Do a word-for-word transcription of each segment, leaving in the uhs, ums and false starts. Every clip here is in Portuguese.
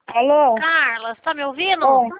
Alô? Carla, você tá me ouvindo? Oi.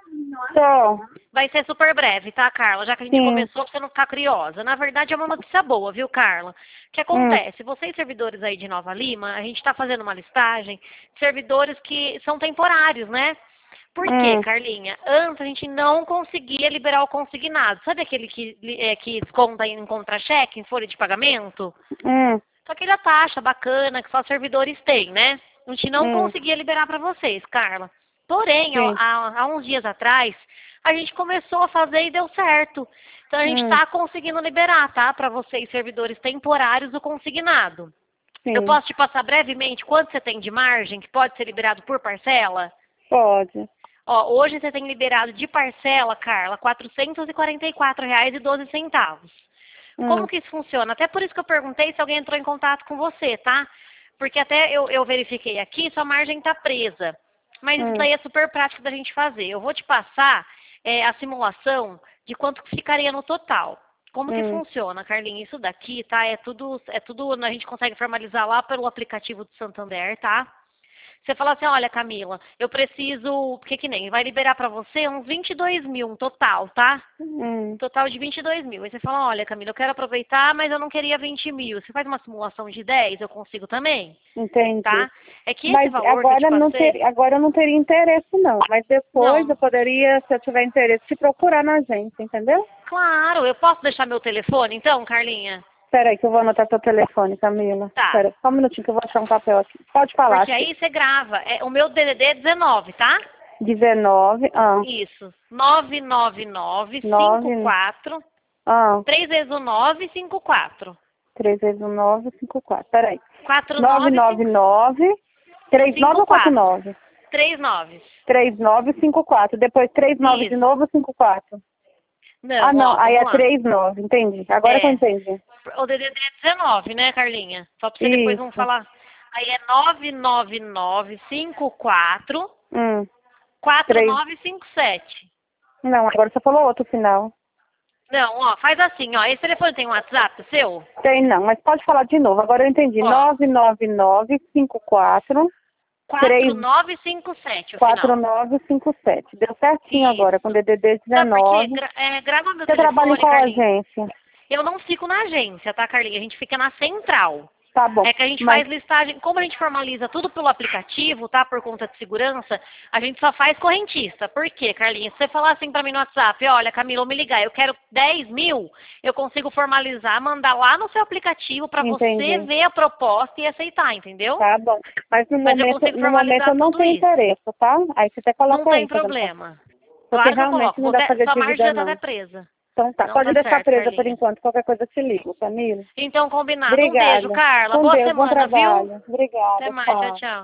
Tô. Vai ser super breve, tá, Carla? Já que a gente Sim. começou, pra você não ficar curiosa. Na verdade, é uma notícia boa, viu, Carla? O que Hum. acontece? Vocês, servidores aí de Nova Lima, a gente tá fazendo uma listagem de servidores que são temporários, né? Por quê, Hum. Carlinha? Antes a gente não conseguia liberar o consignado. Sabe aquele que, é, que desconta em contra-cheque, em folha de pagamento? Hum. Só aquela taxa bacana que só servidores têm, né? A gente não Hum. conseguia liberar para vocês, Carla. Porém, ó, Sim. há, há uns dias atrás, a gente começou a fazer e deu certo. Então a gente Hum. está conseguindo liberar, tá? Para vocês, servidores temporários, o consignado. Eu Sim. posso te passar brevemente quanto você tem de margem que pode ser liberado por parcela? Pode. Ó, hoje você tem liberado de parcela, Carla, quatrocentos e quarenta e quatro reais e doze centavos. Como Hum. que isso funciona? Até por isso que eu perguntei se alguém entrou em contato com você, tá? Porque até eu, eu verifiquei aqui, sua margem está presa. Mas isso Hum. daí é super prático da gente fazer. Eu vou te passar é, a simulação de quanto que ficaria no total. Como que Hum. funciona, Carlinhos? Isso daqui, tá? É tudo, é tudo, a gente consegue formalizar lá pelo aplicativo do Santander, tá? Você fala assim, olha, Camila, eu preciso, porque que nem, vai liberar para você uns vinte e dois mil, um total, tá? Hum. Total de vinte e dois mil. Aí você fala, olha, Camila, eu quero aproveitar, mas eu não queria vinte mil. Você faz uma simulação de dez, eu consigo também, Entendi. tá? É que esse Mas valor que eu te agora não passei, ter, agora eu não teria interesse não. Mas depois eu não. poderia, se eu tiver interesse, te procurar na agência, entendeu? Claro, eu posso deixar meu telefone, então, Carlinha? Espera aí que eu vou anotar teu telefone, Camila. Tá. Espera, só um minutinho que eu vou achar um papel aqui. Pode falar, Porque acho aí você grava. É, o meu D D D é dezenove, tá? dezenove, ah, Isso. nove nove nove cinco nove, quatro ah, três vezes o nove cinco quatro três vezes o nove, cinco, quatro. Peraí. quatro nove nove nove cinco nove, três nove cinco ou quatro quatro nove? três nove. três nove cinco quatro. Depois três nove de Isso. novo, cinco quatro. Ah, Não, não. ó, Aí vamos é lá. três nove. Entendi. Agora que eu É. entendi. O D D D é dezenove, né, Carlinha? Só pra você depois não Isso. falar. Aí é nove nove nove cinco quatro Hum. quatro três. nove cinco sete. Não, agora você falou outro final. Não, ó, faz assim, ó. Esse telefone tem um WhatsApp seu? Tem não, mas pode falar de novo. Agora eu entendi. Ó, nove nove nove cinco quatro quatro três nove cinco sete o quatro final. nove cinco sete. Deu certinho agora com Isso. D D D Sabe por quê? dezenove. Gra é, grava meu Você trabalha em telefone, qual Carlinhos. agência? Eu não fico na agência, tá, Carlinhos? A gente fica na central. Tá bom. É que a gente Mas faz listagem, como a gente formaliza tudo pelo aplicativo, tá? Por conta de segurança, a gente só faz correntista. Por quê, Carlinhos? Se você falar assim pra mim no WhatsApp, olha, Camila, me ligar, eu quero dez mil, eu consigo formalizar, mandar lá no seu aplicativo pra você entendi. ver a proposta e aceitar, entendeu? Tá bom. Mas no Mas eu momento, consigo no momento formalizar eu não tudo tenho isso. interesse, tá? Aí você até Não coloca tem aí, fazendo favor. problema. Porque Claro que eu realmente coloco. não Vou dá pra de- fazer Sua margem dívida já tá até não. presa. Então tá, Não, pode tá deixar certo, presa por Carlinhos. enquanto. Qualquer coisa eu te ligo, Camila. Então, combinado. Um beijo, Obrigada. Carla. Com Boa Deus, bom semana, viu? trabalho. Até Obrigada, mais. Tchau, tchau. tchau.